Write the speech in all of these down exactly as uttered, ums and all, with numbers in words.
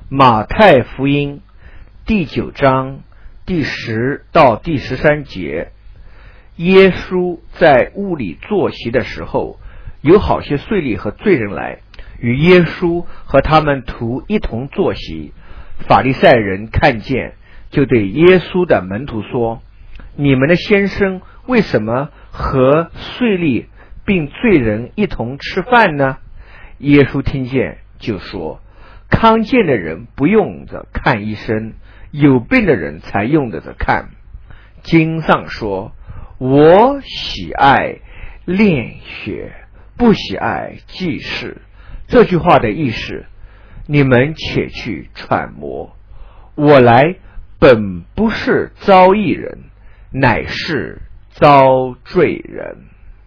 马太福音第九章第十到第十三节，耶稣在屋里坐席的时候，有好些税吏和罪人来，与耶稣和他们徒一同坐席。法利赛人看见，就对耶稣的门徒说：你们的先生为什么和税吏并罪人一同吃饭呢？耶稣听见就说：康健的人不用着看医生，有病的人才用着看。经上说：我喜爱练血，不喜爱祭事。这句话的意思，你们且去揣摩。我来本不是招义人，乃是招罪人。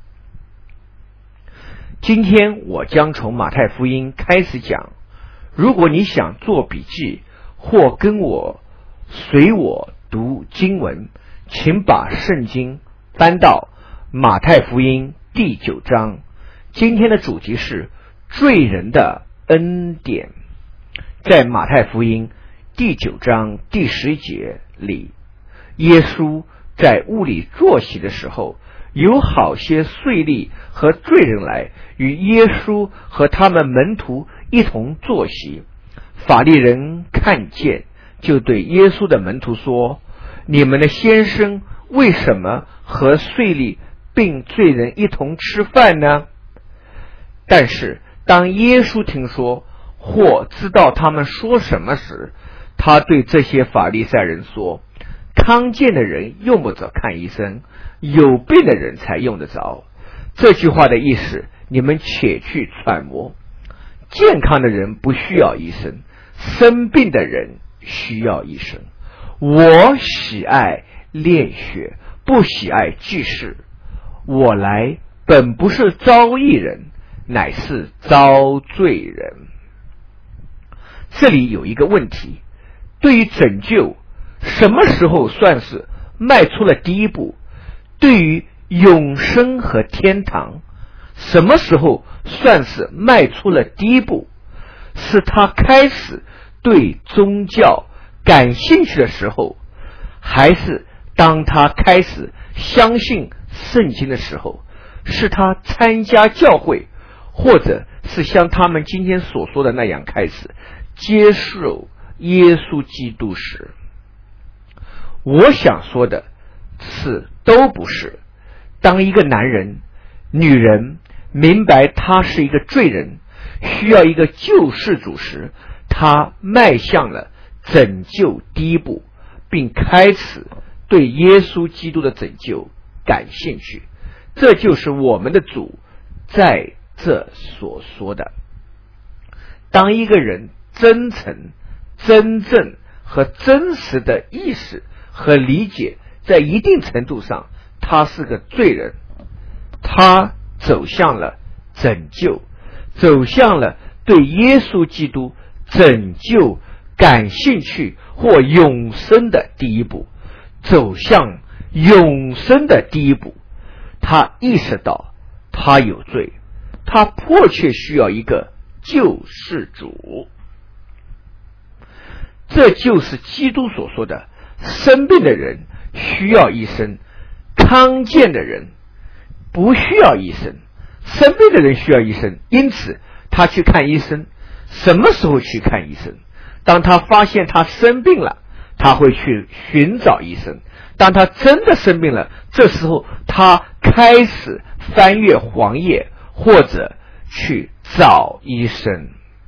今天我将从马太福音开始讲，如果你想做笔记或跟我随我读经文，请把圣经翻到马太福音第九章。今天的主题是罪人的恩典。在马太福音第九章第十一节里，耶稣在屋里坐席的时候，有好些税吏和罪人来，与耶稣和他们门徒一同坐席。法利人看见，就对耶稣的门徒说：你们的先生为什么和税吏并罪人一同吃饭呢？但是当耶稣听说或知道他们说什么时，他对这些法利赛人说：康健的人用不着看医生，有病的人才用得着。这句话的意思，你们且去揣摩。健康的人不需要医生，生病的人需要医生。我喜爱练血，不喜爱祭事。我来本不是招义人，乃是招罪人。这里有一个问题，对于拯救，什么时候算是迈出了第一步？对于永生和天堂，什么时候算是迈出了第一步？是他开始对宗教感兴趣的时候，还是当他开始相信圣经的时候？是他参加教会，或者是像他们今天所说的那样开始接受耶稣基督时？我想说的是，都不是。当一个男人、女人明白他是一个罪人，需要一个救世主时，他迈向了拯救第一步，并开始对耶稣基督的拯救感兴趣。这就是我们的主在这所说的。当一个人真诚、真正和真实的意识和理解，在一定程度上他是个罪人，他走向了拯救，走向了对耶稣基督拯救感兴趣或永生的第一步，走向永生的第一步。他意识到他有罪，他迫切需要一个救世主。这就是基督所说的，生病的人需要医生，康健的人不需要医生。生病的人需要医生，因此他去看医生。什么时候去看医生？当他发现他生病了，他会去寻找医生。当他真的生病了，这时候他开始翻阅黄页，或者去找医生。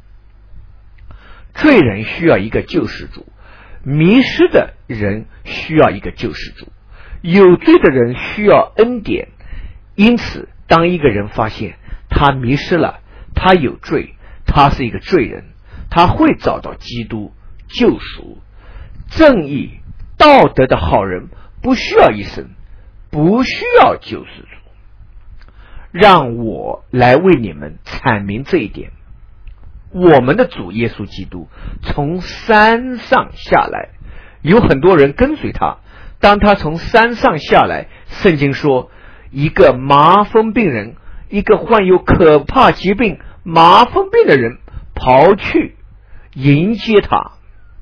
罪人需要一个救世主，迷失的人需要一个救世主，有罪的人需要恩典。因此当一个人发现他迷失了，他有罪，他是一个罪人，他会找到基督救赎。正义道德的好人不需要医生，不需要救世主。让我来为你们阐明这一点。我们的主耶稣基督从山上下来，有很多人跟随他。当他从山上下来，圣经说，一个麻风病人，一个患有可怕疾病麻风病的人跑去迎接他。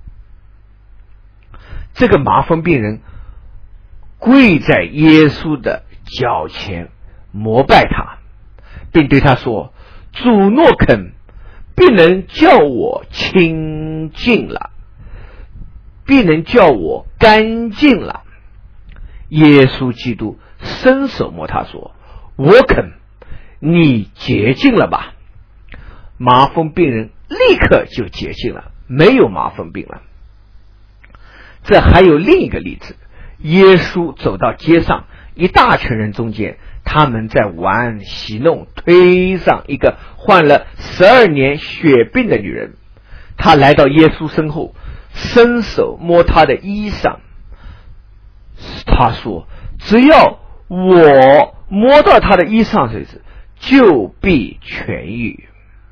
这个麻风病人跪在耶稣的脚前膜拜他，并对他说：主若肯，必能叫我清净了，必能叫我干净了。耶稣基督伸手摸他说：我肯，你洁净了吧。麻风病人立刻就洁净了，没有麻风病了。这还有另一个例子，耶稣走到街上，一大群人中间，他们在玩戏弄，推上一个患了十二年血病的女人。他来到耶稣身后，伸手摸他的衣裳，他说：只要我摸到他的衣裳为止，就必痊愈。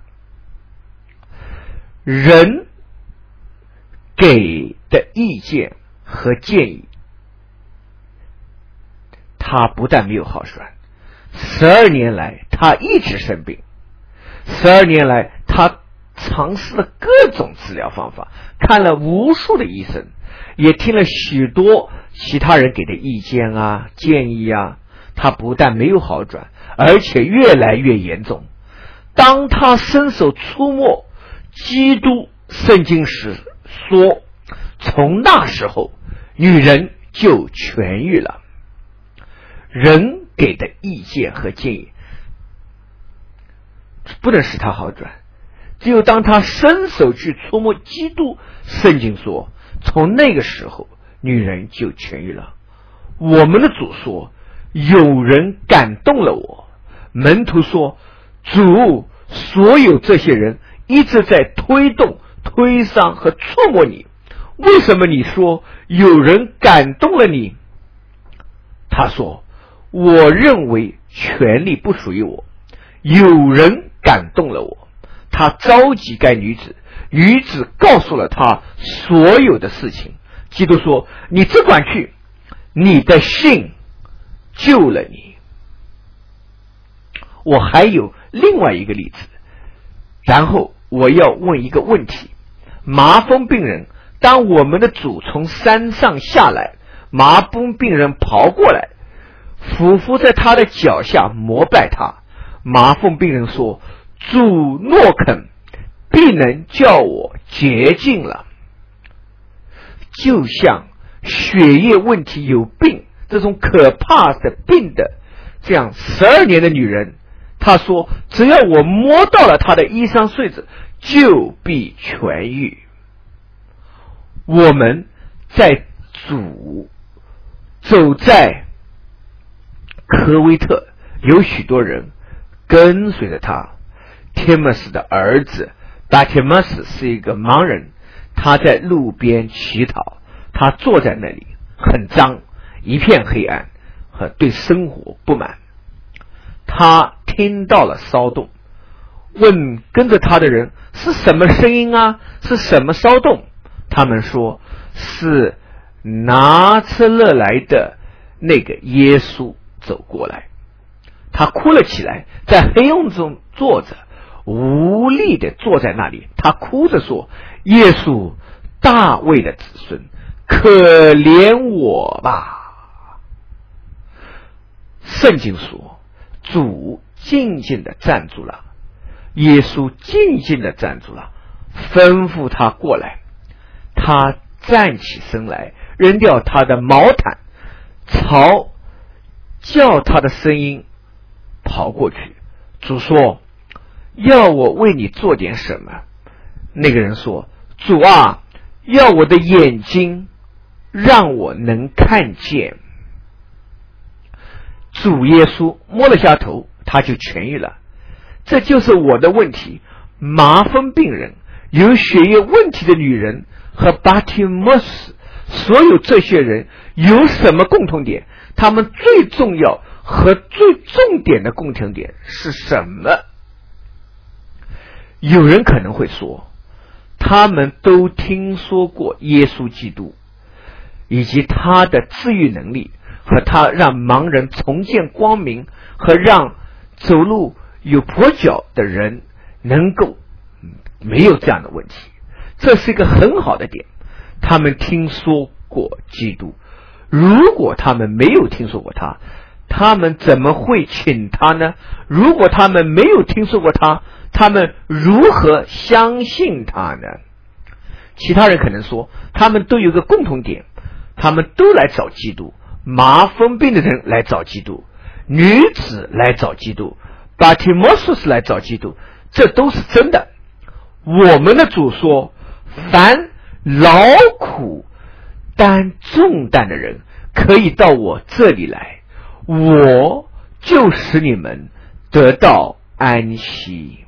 人给的意见和建议，他不但没有好转，十二年来他一直生病，十二年来他尝试了各种治疗方法，看了无数的医生，也听了许多其他人给的意见啊建议啊，他不但没有好转，而且越来越严重。当他伸手触摸基督圣经时说，从那时候女人就痊愈了。人给的意见和建议不能使他好转，只有当他伸手去触摸基督圣经说，从那个时候女人就痊愈了。我们的主说，有人感动了我。门徒说，主，所有这些人一直在推动推搡和触摸你，为什么你说有人感动了你？他说，我认为权力不属于我，有人感动了我。他召集该女子，女子告诉了他所有的事情。基督说，你只管去，你的信救了你。我还有另外一个例子，然后我要问一个问题。麻风病人，当我们的主从山上下来，麻风病人跑过来，俯伏在他的脚下膜拜他。麻风病人说，主若肯，必能叫我洁净了。就像血液问题有病，这种可怕的病的这样十二年的女人，她说，只要我摸到了她的衣裳穗子，就必痊愈。我们在主走在科威特，有许多人跟随着他。提莫斯的儿子巴提莫斯是一个盲人，他在路边乞讨，他坐在那里很脏，一片黑暗，和对生活不满。他听到了骚动，问跟着他的人，是什么声音啊？是什么骚动？他们说，是拿撒勒来的那个耶稣走过来。他哭了起来，在黑暗中坐着，无力地坐在那里。他哭着说，耶稣，大卫的子孙，可怜我吧。圣经说，主静静地站住了，耶稣静静地站住了，吩咐他过来。他站起身来，扔掉他的毛毯，朝叫他的声音跑过去。主说，要我为你做点什么？那个人说，主啊，要我的眼睛让我能看见。主耶稣摸了下头，他就痊愈了。这就是我的问题。麻风病人，有血液问题的女人和巴提莫斯，所有这些人有什么共同点？他们最重要和最重点的共同点是什么？有人可能会说，他们都听说过耶稣基督以及他的治愈能力，和他让盲人重见光明，和让走路有跛脚的人能够没有这样的问题。 这是一个很好的点。他们听说过基督，如果他们没有听说过他，他们怎么会请他呢？如果他们没有听说过他，他们如何相信他呢？其他人可能说，他们都有个共同点，他们都来找基督，麻风病的人来找基督，女子来找基督，巴提摩苏斯来找基督，这都是真的。我们的主说，凡劳苦担重担的人可以到我这里来，我就使你们得到安息。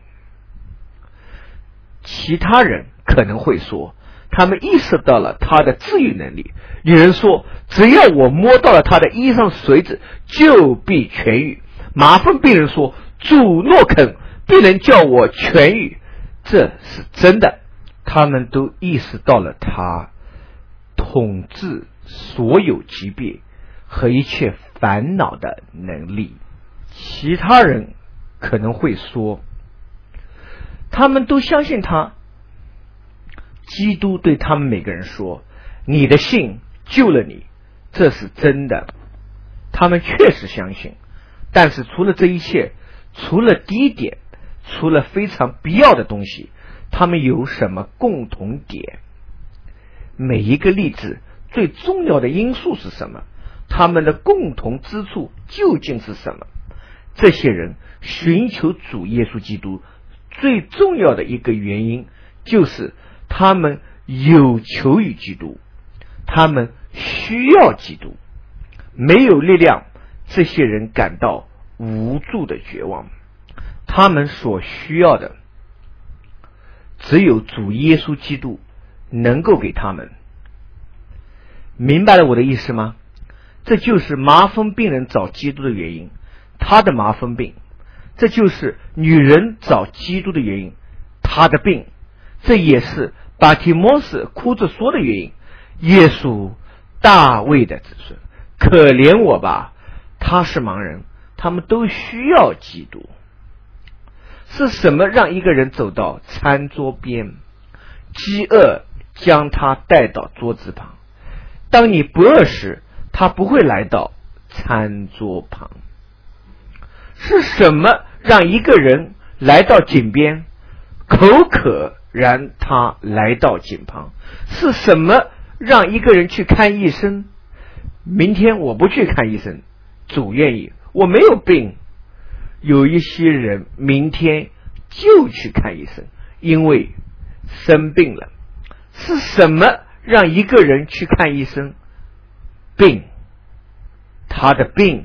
其他人可能会说，他们意识到了他的治愈能力。有人说，只要我摸到了他的衣裳穗子，就必痊愈。麻风病人说，主若肯，必能叫我痊愈。这是真的，他们都意识到了他统治所有疾病和一切烦恼的能力。其他人可能会说，他们都相信他。基督对他们每个人说，你的信救了你，这是真的。他们确实相信，但是除了这一切，除了第一点，除了非常必要的东西，他们有什么共同点？每一个例子最重要的因素是什么？他们的共同之处究竟是什么？这些人寻求主耶稣基督最重要的一个原因，就是他们有求于基督，他们需要基督。没有力量，这些人感到无助的绝望。他们所需要的只有主耶稣基督能够给他们。明白了我的意思吗？这就是麻风病人找基督的原因，他的麻风病。这就是女人找基督的原因，他的病。这也是巴提摩斯哭着说的原因，耶稣，大卫的子孙，可怜我吧。他是盲人，他们都需要基督。是什么让一个人走到餐桌边？饥饿将他带到桌子旁。当你不饿时，他不会来到餐桌旁。是什么让一个人来到井边？口渴然他来到井旁。是什么让一个人去看医生？明天我不去看医生，主愿意，我没有病。有一些人明天就去看医生，因为生病了。是什么让一个人去看医生？病，他的病。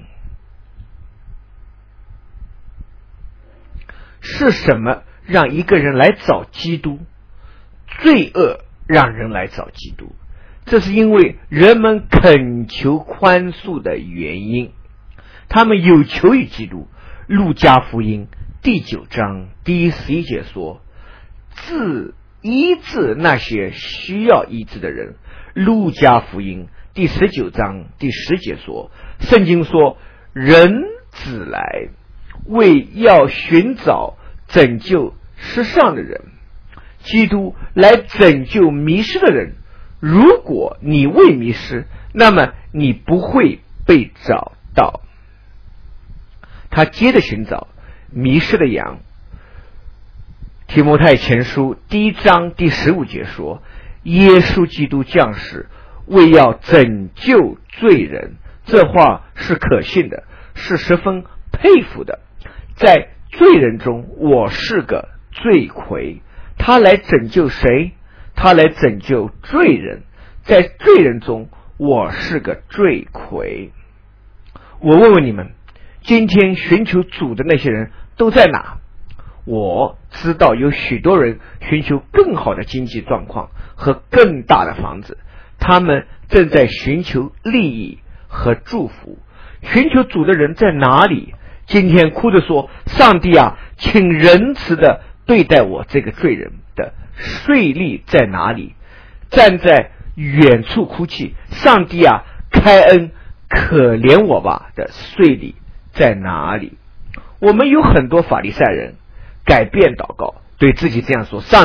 是什么让一个人来找基督？罪恶让人来找基督，这是因为人们恳求宽恕的原因。他们有求于基督。路加福音第九章第十一节说，治医治那些需要医治的人。路加福音第十九章第十节说，圣经说，人子来为要寻找拯救世上的人。基督来拯救迷失的人。如果你未迷失，那么你不会被找到。他接着寻找迷失的羊。提摩太前书第一章第十五节说，耶稣基督降世为要拯救罪人。这话是可信的，是十分佩服的。在罪人中，我是个罪魁。他来拯救谁？他来拯救罪人。在罪人中，我是个罪魁。我问问你们，今天寻求主的那些人都在哪？我知道有许多人寻求更好的经济状况和更大的房子，他们正在寻求利益和祝福。寻求主的人在哪里？今天哭着说，上帝啊，请仁慈的对待我这个罪人的税吏在哪里？站在远处哭泣，上帝啊，开恩可怜我吧的税吏在哪里？我们有很多法利赛人改变祷告，对自己这样说，上帝，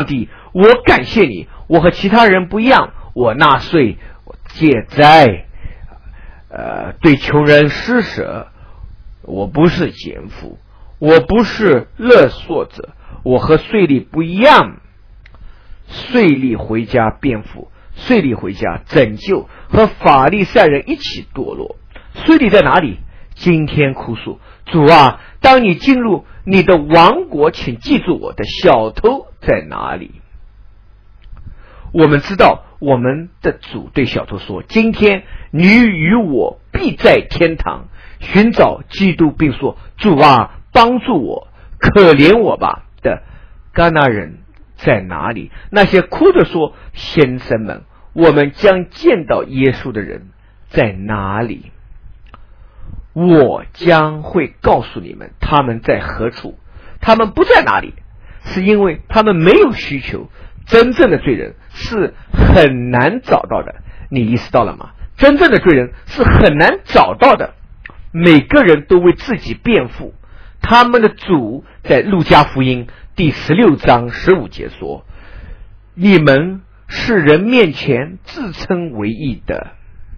我感谢你，我和其他人不一样，我纳税，我借债，呃，对穷人施舍，我不是奸夫，我不是勒索者，我和税吏不一样。税吏回家辩护，税吏回家拯救，和法利赛人一起堕落。税吏在哪里？今天哭诉，主啊，当你进入你的王国，请记住我的小偷在哪里。我们知道我们的主对小偷说，今天你与我必在天堂。寻找基督并说，主啊，帮助我，可怜我吧的戛纳人在哪里？那些哭着说，先生们，我们将见到耶稣的人在哪里？我将会告诉你们他们在何处。他们不在哪里，是因为他们没有需求。真正的罪人是很难找到的，你意识到了吗？真正的罪人是很难找到的。每个人都为自己辩护。他们的主在路加福音第十六章十五节说，你们是人面前自称为义的。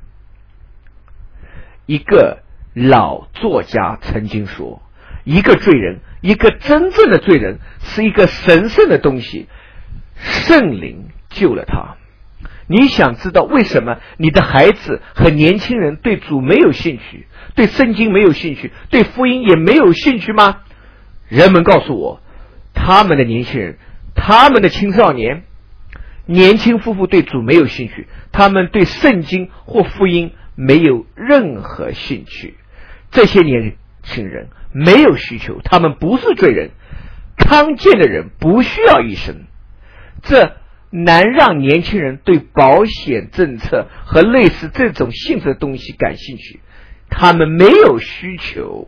一个老作家曾经说，一个罪人，一个真正的罪人是一个神圣的东西，圣灵救了他。你想知道为什么你的孩子和年轻人对主没有兴趣，对圣经没有兴趣，对福音也没有兴趣吗？人们告诉我，他们的年轻人，他们的青少年，年轻夫妇对主没有兴趣，他们对圣经或福音没有任何兴趣。这些年轻人没有需求，他们不是罪人。康健的人不需要医生，这难让年轻人对保险政策和类似这种性质的东西感兴趣，他们没有需求。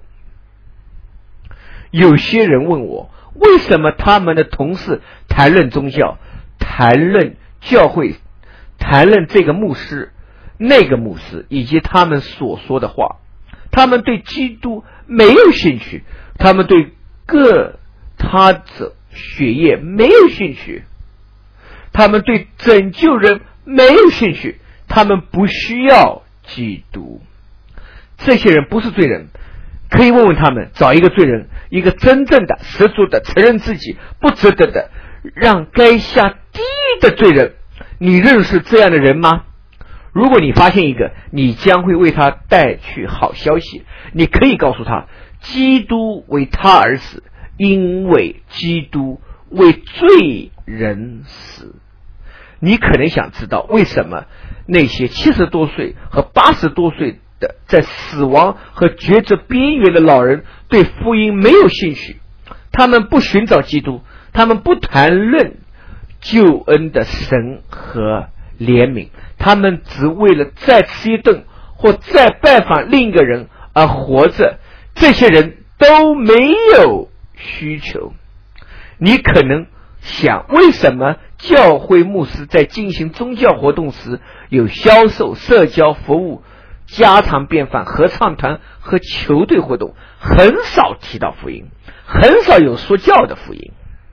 有些人问我，为什么他们的同事谈论宗教，谈论教会，谈论这个牧师那个牧师以及他们所说的话，他们对基督没有兴趣，他们对各他者血液没有兴趣，他们对拯救人没有兴趣，他们不需要基督。这些人不是罪人，可以问问他们，找一个罪人，一个真正的十足的承认自己不值得的，让该下地狱的罪人，你认识这样的人吗？如果你发现一个，你将会为他带去好消息。你可以告诉他，基督为他而死，因为基督为罪人死。你可能想知道，为什么那些七十多岁和八十多岁的在死亡和抉择边缘的老人对福音没有兴趣？他们不寻找基督，他们不谈论救恩的神和怜悯，他们只为了再吃一顿或再拜访另一个人而活着。这些人都没有需求。你可能想，为什么教会牧师在进行宗教活动时有销售、社交服务、家常便饭、合唱团和球队活动，很少提到福音，很少有说教的福音？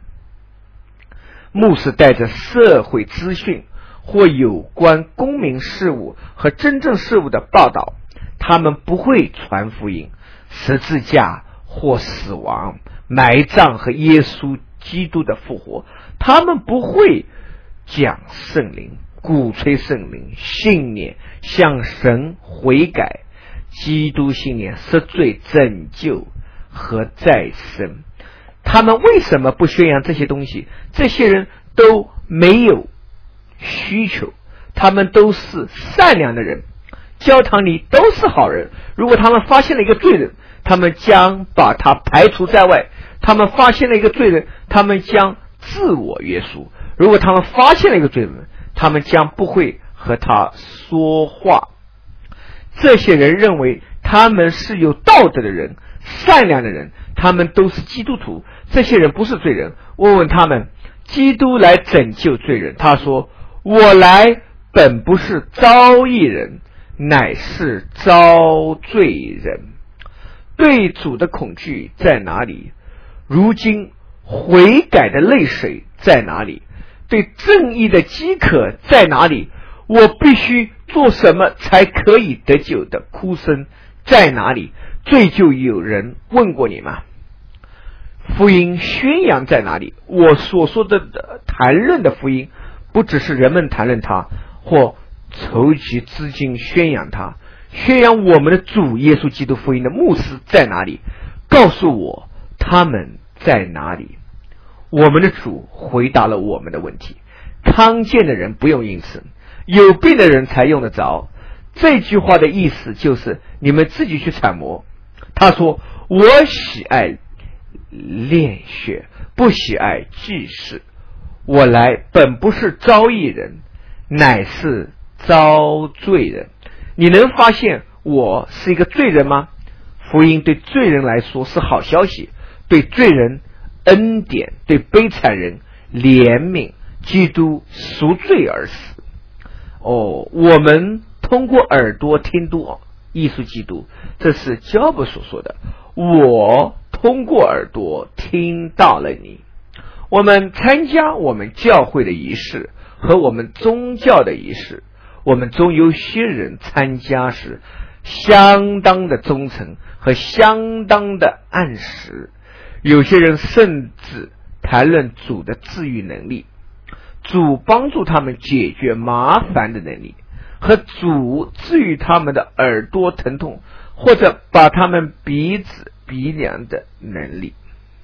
牧师带着社会资讯或有关公民事务和真正事务的报道，他们不会传福音、十字架或死亡、埋葬和耶稣基督的复活。他们不会讲圣灵、鼓吹圣灵、信念、向神悔改、基督信念、赦罪、拯救和再生。他们为什么不宣扬这些东西？这些人都没有需求，他们都是善良的人，教堂里都是好人。如果他们发现了一个罪人，他们将把他排除在外。他们发现了一个罪人，他们将自我约束。如果他们发现了一个罪人，他们将不会和他说话。这些人认为他们是有道德的人，善良的人，他们都是基督徒。这些人不是罪人。问问他们，基督来拯救罪人，他说，我来本不是招义人，乃是招罪人。对主的恐惧在哪里？如今悔改的泪水在哪里？ 对正义的饥渴在哪里？我必须做什么才可以得救的哭声在哪里？罪就有人问过你吗？福音宣扬在哪里？我所说的谈论的福音，不只是人们谈论它，或筹集资金宣扬它。宣扬我们的主耶稣基督福音的牧师在哪里？告诉我他们在哪里？我们的主回答了我们的问题。康健的人不用应此，有病的人才用得着。这句话的意思就是你们自己去揣摩。他说，我喜爱炼血，不喜爱祭祀。我来本不是招义人，乃是招罪人。你能发现我是一个罪人吗？福音对罪人来说是好消息，对罪人恩典，对悲惨人怜悯。基督赎罪而死。哦，我们通过耳朵听读耶稣基督，这是教伯所说的。我通过耳朵听到了你。我们参加我们教会的仪式和我们宗教的仪式，我们中有些人参加时相当的忠诚和相当的按时，有些人甚至谈论主的治愈能力，主帮助他们解决麻烦的能力，和主治愈他们的耳朵疼痛，或者把他们鼻子鼻梁的能力。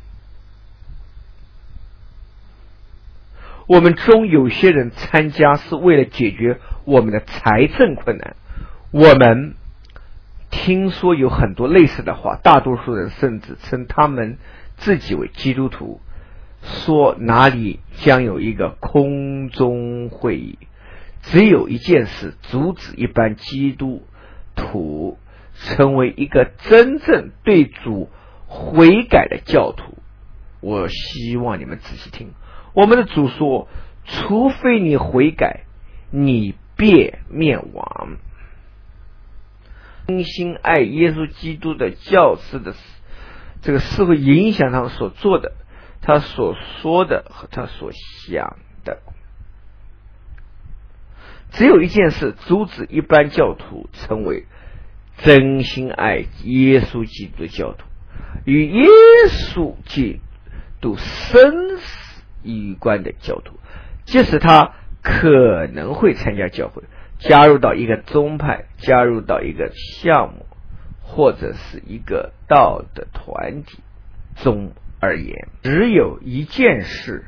我们中有些人参加是为了解决我们的财政困难。我们听说有很多类似的话，大多数人甚至称他们自己为基督徒，说哪里将有一个空中会议。只有一件事阻止一般基督徒成为一个真正对主悔改的教徒。我希望你们仔细听，我们的主说，除非你悔改，你便灭亡。真心爱耶稣基督的教师的这个是会影响他们所做的，他所说的和他所想的。只有一件事阻止一般教徒成为真心爱耶稣基督的教徒，与耶稣基督生死有关的教徒，即使他可能会参加教会，加入到一个宗派，加入到一个项目，或者是一个道德团体中而言，只有一件事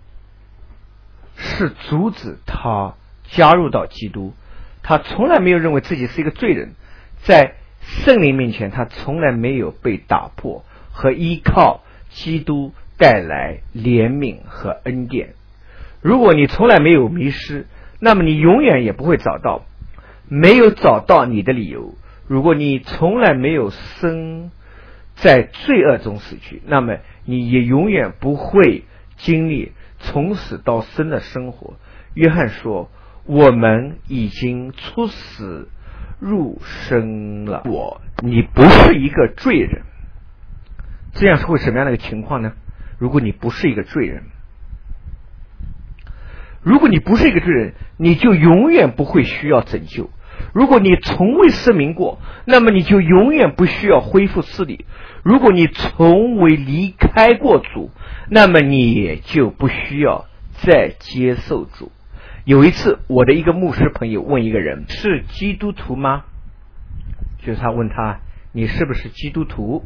是阻止他加入到基督。他从来没有认为自己是一个罪人，在圣灵面前他从来没有被打破和依靠基督带来怜悯和恩典。如果你从来没有迷失，那么你永远也不会找到没有找到你的理由。如果你从来没有生在罪恶中死去，那么你也永远不会经历从死到生的生活。约翰说，我们已经出死入生了。我你不是一个罪人，这样是会什么样的一个情况呢？如果你不是一个罪人，如果你不是一个罪人，你就永远不会需要拯救。如果你从未失明过，那么你就永远不需要恢复视力。如果你从未离开过主，那么你也就不需要再接受主。有一次，我的一个牧师朋友问一个人，是基督徒吗？就是他问他，你是不是基督徒？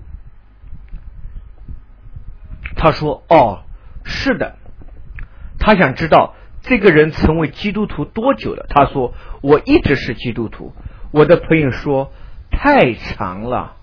他说，哦，是的。他想知道这个人成为基督徒多久了？他说，我一直是基督徒。我的朋友说，太长了。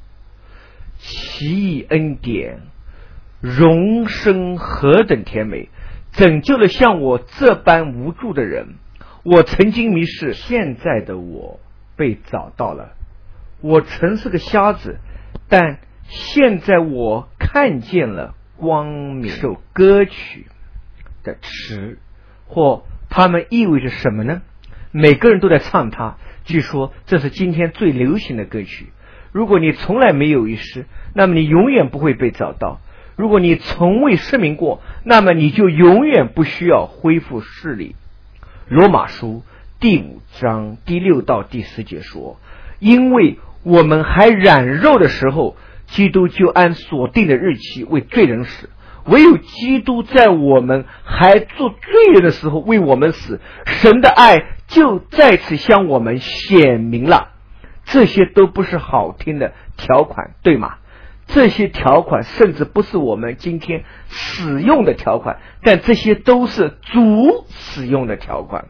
奇异恩典，荣生何等甜美，拯救了像我这般无助的人。我曾经迷失，现在的我被找到了。我曾是个瞎子，但现在我看见了光明。首歌曲的词或它们意味着什么呢？每个人都在唱它，据说这是今天最流行的歌曲。如果你从来没有遗失，那么你永远不会被找到。 如果你从未失明过，那么你就永远不需要恢复视力。罗马书第五章第六到第十节说，因为我们还软弱的时候，基督就按所定的日期为罪人死，唯有基督在我们还做罪人的时候为我们死，神的爱就再次向我们显明了。这些都不是好听的条款，对吗？这些条款甚至不是我们今天使用的条款，但这些都是主使用的条款。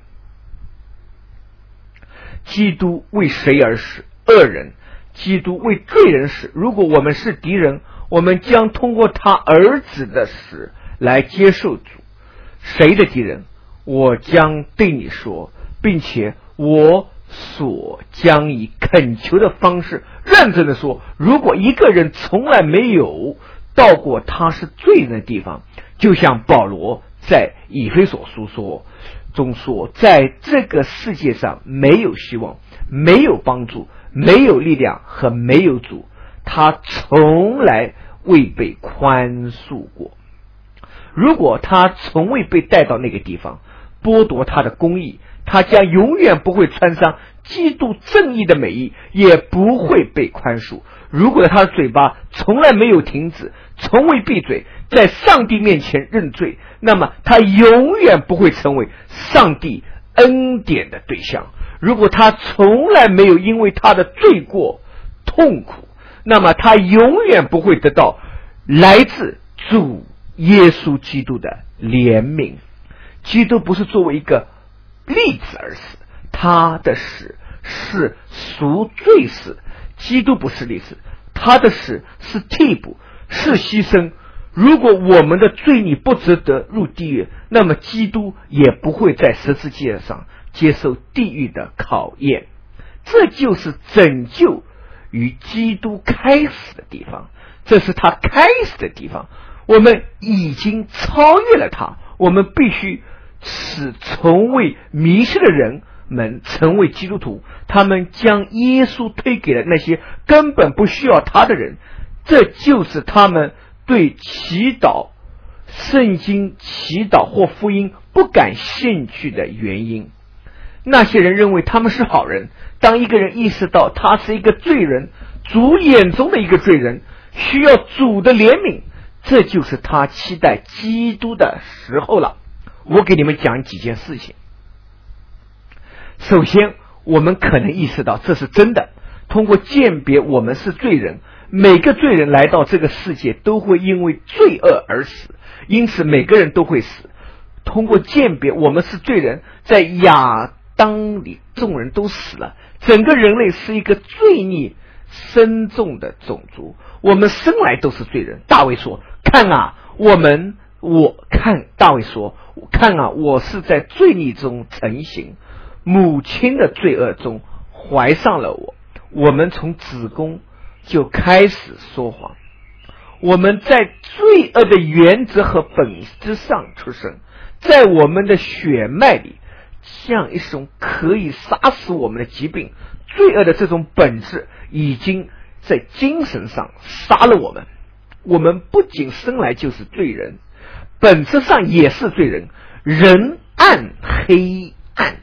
基督为谁而死？恶人。基督为罪人死。如果我们是敌人，我们将通过他儿子的死来接受主。谁的敌人？我将对你说，并且我所将以恳求的方式认真的说，如果一个人从来没有到过他是罪人的地方，就像保罗在以弗所书说中说，在这个世界上没有希望，没有帮助，没有力量和没有主，他从来未被宽恕过。如果他从未被带到那个地方，剥夺他的公义，他将永远不会穿上基督正义的美衣，也不会被宽恕。如果他的嘴巴从来没有停止，从未闭嘴，在上帝面前认罪，那么他永远不会成为上帝恩典的对象。如果他从来没有因为他的罪过痛苦，那么他永远不会得到来自主耶稣基督的怜悯。基督不是作为一个例子而死，他的死是赎罪死。基督不是例子，他的死是替补，是牺牲。如果我们的罪孽不值得入地狱，那么基督也不会在十字架上接受地狱的考验。这就是拯救与基督开始的地方，这是他开始的地方。我们已经超越了他，我们必须使从未迷失的人们成为基督徒，他们将耶稣推给了那些根本不需要他的人。这就是他们对祈祷、圣经祈祷或福音不感兴趣的原因。那些人认为他们是好人，当一个人意识到他是一个罪人，主眼中的一个罪人，需要主的怜悯，这就是他期待基督的时候了。我给你们讲几件事情。首先，我们可能意识到这是真的。通过鉴别我们是罪人，每个罪人来到这个世界都会因为罪恶而死，因此每个人都会死。通过鉴别我们是罪人，在亚当里众人都死了，整个人类是一个罪孽深重的种族，我们生来都是罪人。大卫说，看啊，我们我看大卫说看啊，我是在罪孽中成形，母亲的罪恶中怀上了我。我们从子宫就开始说谎，我们在罪恶的原则和本质上出生，在我们的血脉里像一种可以杀死我们的疾病。罪恶的这种本质已经在精神上杀了我们。我们不仅生来就是罪人，本质上也是罪人，人暗黑暗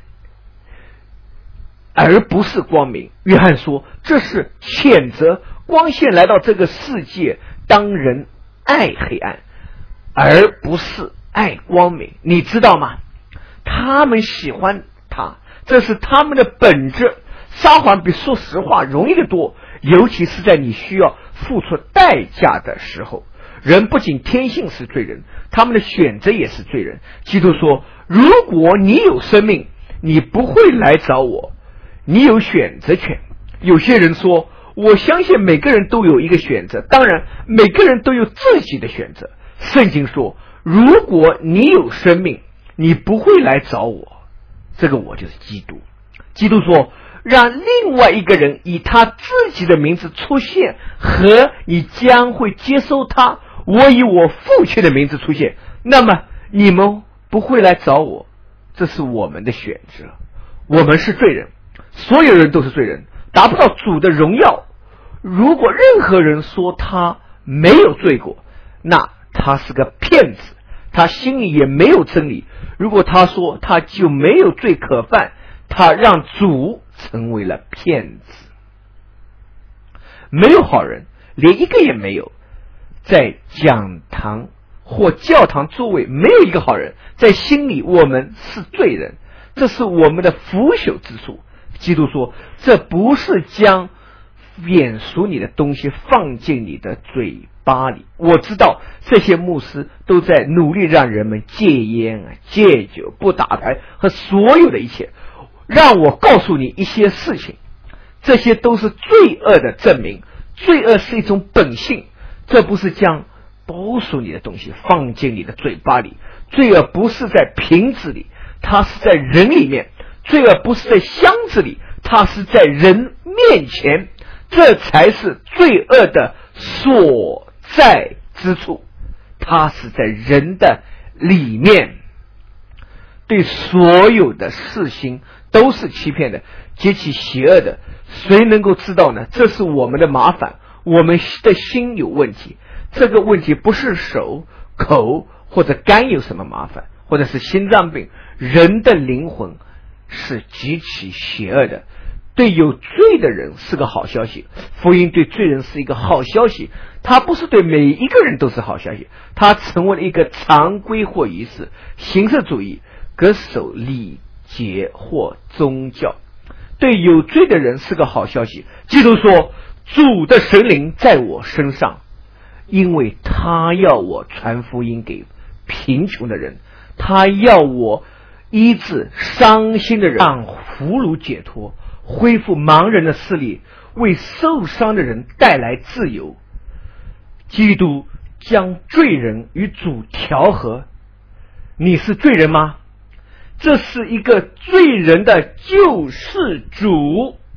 而不是光明。约翰说，这是谴责光线来到这个世界，当人爱黑暗而不是爱光明。你知道吗？他们喜欢他，这是他们的本质。撒谎比说实话容易得多，尤其是在你需要付出代价的时候。人不仅天性是罪人，他们的选择也是罪人。基督说，如果你有生命，你不会来找我，你有选择权。有些人说，我相信每个人都有一个选择，当然每个人都有自己的选择。圣经说，如果你有生命，你不会来找我，这个我就是基督。基督说，让另外一个人以他自己的名字出现，和你将会接收他，我以我父亲的名字出现，那么你们不会来找我，这是我们的选择。我们是罪人，所有人都是罪人，达不到主的荣耀。如果任何人说他没有罪过，那他是个骗子，他心里也没有真理。如果他说他就没有罪可犯，他让主成为了骗子。没有好人，连一个也没有。在讲堂或教堂周围没有一个好人，在心里我们是罪人，这是我们的腐朽之处。基督说，这不是将远俗你的东西放进你的嘴巴里。我知道这些牧师都在努力让人们戒烟啊、戒酒、不打牌和所有的一切。让我告诉你一些事情，这些都是罪恶的证明。罪恶是一种本性，这不是将保守你的东西放进你的嘴巴里。罪恶不是在瓶子里，它是在人里面。罪恶不是在箱子里，它是在人面前。这才是罪恶的所在之处，它是在人的里面。对所有的事情都是欺骗的，极其邪恶的。谁能够知道呢？这是我们的麻烦，我们的心有问题。这个问题不是手、口或者肝有什么麻烦，或者是心脏病。人的灵魂是极其邪恶的。对有罪的人是个好消息，福音对罪人是一个好消息。它不是对每一个人都是好消息，它成为了一个常规或仪式，形式主义，恪守礼节或宗教。对有罪的人是个好消息。基督说，主的神灵在我身上，因为他要我传福音给贫穷的人，他要我医治伤心的人，让俘虏解脱，恢复盲人的视力，为受伤的人带来自由。基督将罪人与主调和。你是罪人吗？这是一个罪人的救世主。